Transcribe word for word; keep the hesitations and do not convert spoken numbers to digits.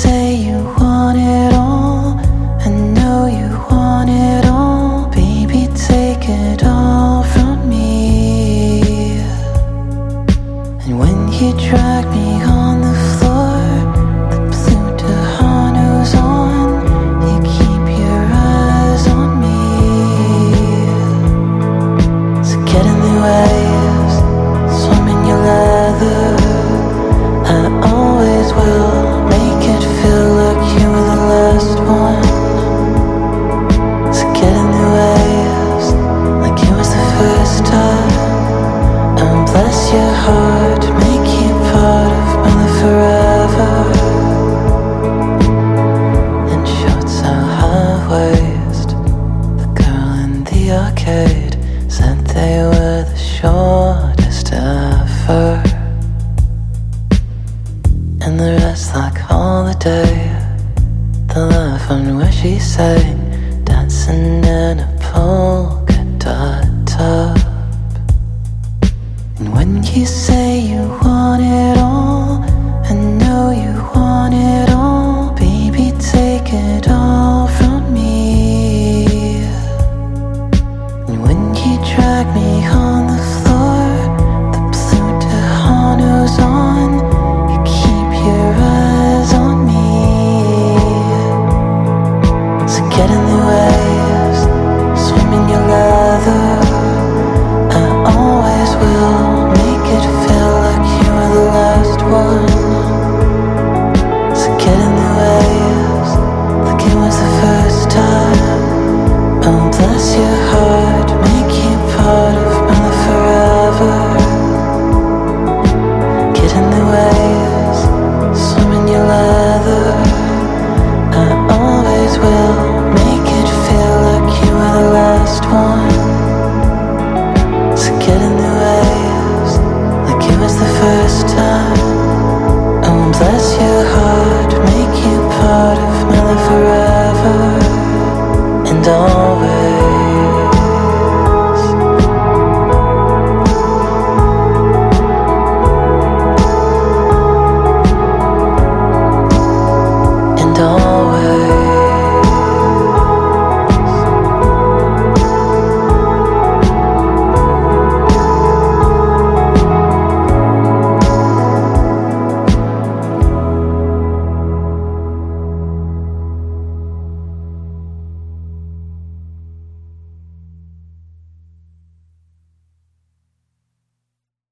say you want it all, I know you want it all. Baby, take it all from me. And when you drag me on the floor, the blue Tejano's on, you keep your eyes on me. So get in the waves, swim in your leather. I always will make it feel like you were the last one. So get in the waves, like it was the first time. And bless your heart, make you part of my life forever. In shorts so high waist, the girl in the arcade said they were the shortest ever. And the rest like holiday, the laugh on where she sang, dancing in a polka dot top. And when you say you want it all, I know you want it all. Baby, take it all from me. And when you drag me on the floor, the blue Tejano's on, you keep your eyes on me. So get in the waves, swim in your leather. I always will make it feel like you were the last one. So get in the waves, like it was the first time. Oh, bless your heart, make you part of my life forever. Get in the waves, swim in your leather. I always will make it feel like you were the last one. So get in the waves, like it was the first time. Oh, bless your heart.